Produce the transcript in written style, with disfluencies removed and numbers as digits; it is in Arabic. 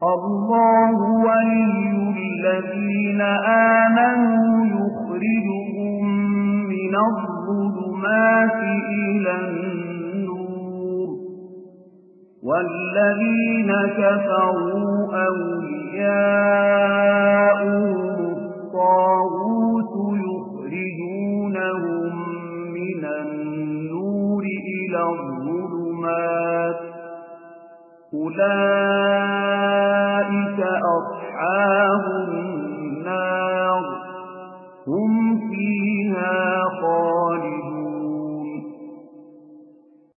الله ولي الذين آمنوا يخرجهم من الظلمات إلى النور والذين كفروا أولياؤهم الطاغوت